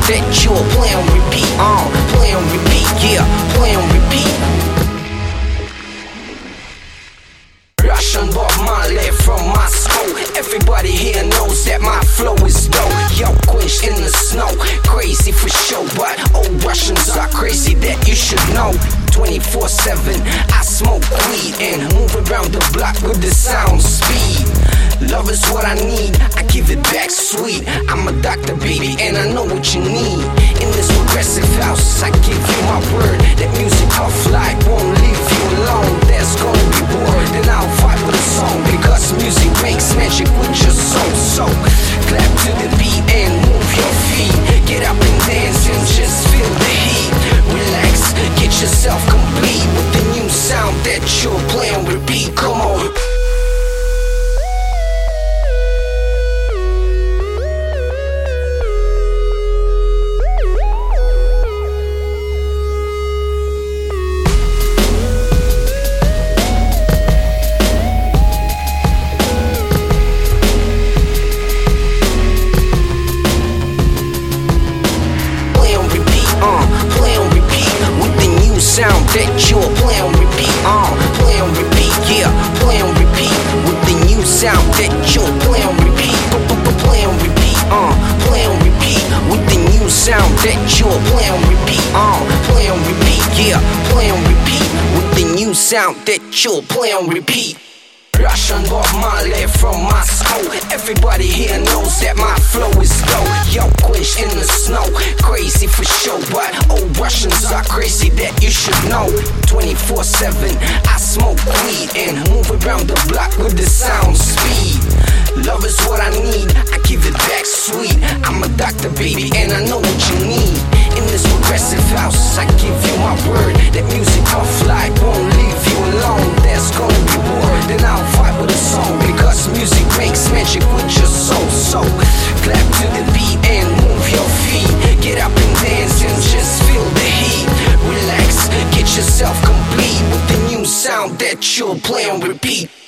that you'll play on repeat. Play on repeat, yeah, play on repeat. Russian Bob Marley from Moscow. Everybody here knows that my flow is dope. Yo, quenched in the snow, crazy for sure, but old Russians are crazy, that you should know. 24/7, I smoke weed and move around the block with the sound speed. Love is what I need, I give it back sweet. I'm a doctor, baby, and I know what you need. In this progressive house, I give you my word that music off like won't leave you alone. There's gonna be war, then I'll fight with a song, because music makes magic with your soul. So clap to the beat and move your feet. Get up and dance and just feel the heat. Relax, get yourself complete with the new sound that you'll play on repeat. Come on. Sound that you'll play on repeat. Play on repeat, yeah, play on repeat. With the new sound that you'll play on repeat. Play on repeat, play on repeat. With the new sound that you'll play on repeat. Play on repeat, yeah, play on repeat. With the new sound that you'll play on repeat. Russian Bob Marley from Moscow. Everybody here knows that my flow is dope. Yo, quenched in the snow, crazy for sure, but old Russians are crazy, that you should know. 24/7, I smoke weed and move around the block with the sound speed. Love is what I need, I give it back sweet. I'm a doctor, baby, and I know what you need. In this progressive house, I give you my word that music off like won't leave you alone. There's gonna be war, then I'll fight with a song, because music makes magic with your soul. So clap to the beat and move your feet. Get up and dance and just feel the heat. Relax, get yourself complete with the new sound that you'll play on repeat.